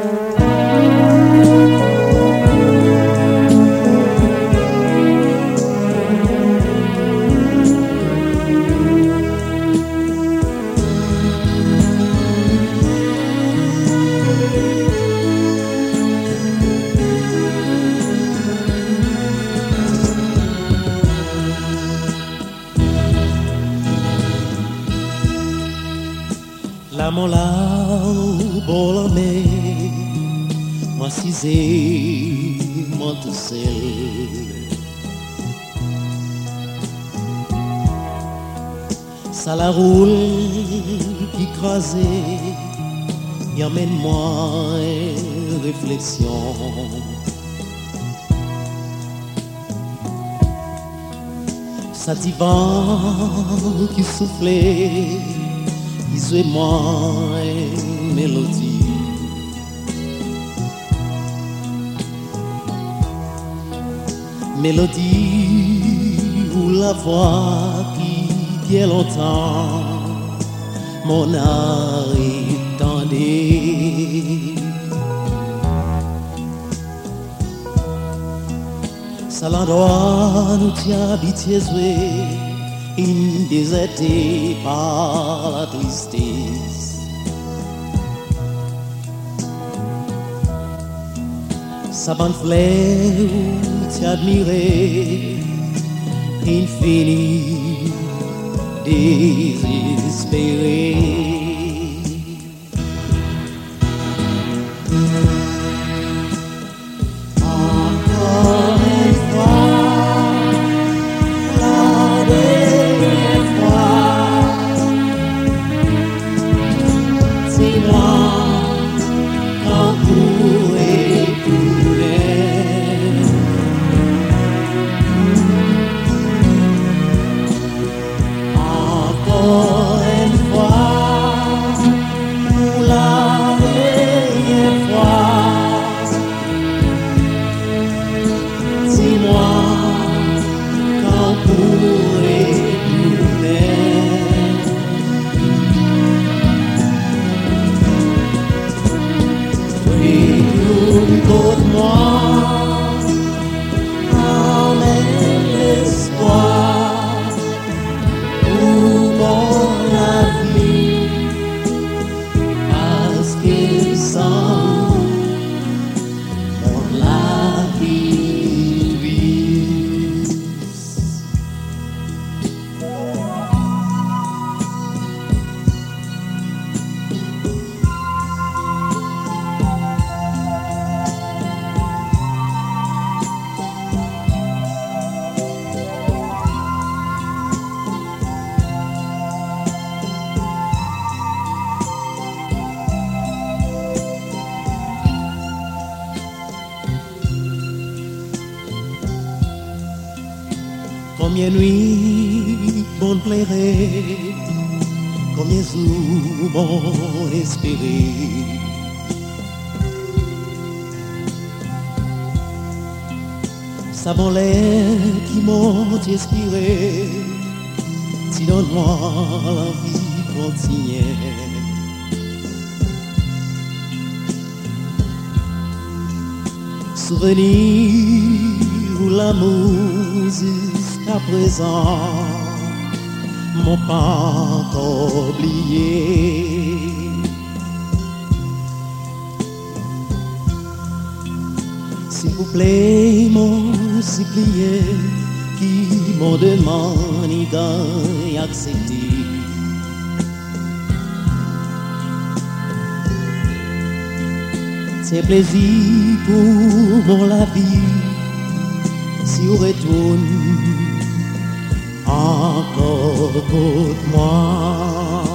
La mola bolame moi cisé moi tout seul ça la roule qui crasé y emmène moi une réflexion ça divan qui soufflait moi une mélodie mélodie ou la voix qui bien longtemps mon âme tendait ça l'endroit nous tient habitués indéserté par la tristesse. Sa bande fleur t'admirer, infini, désespéré. Combien nuit bon plairait, combien jours bon espérer. Ça bon l'air qui m'ont inspiré, si donne-moi la vie continue. Souvenir ou l'amour jusqu'à présent m'ont pas oublié. S'il vous plaît, mon supplié, qui m'ont demandé d'accepter. C'est plaisir pour mon la vie, si on retourne encore contre moi.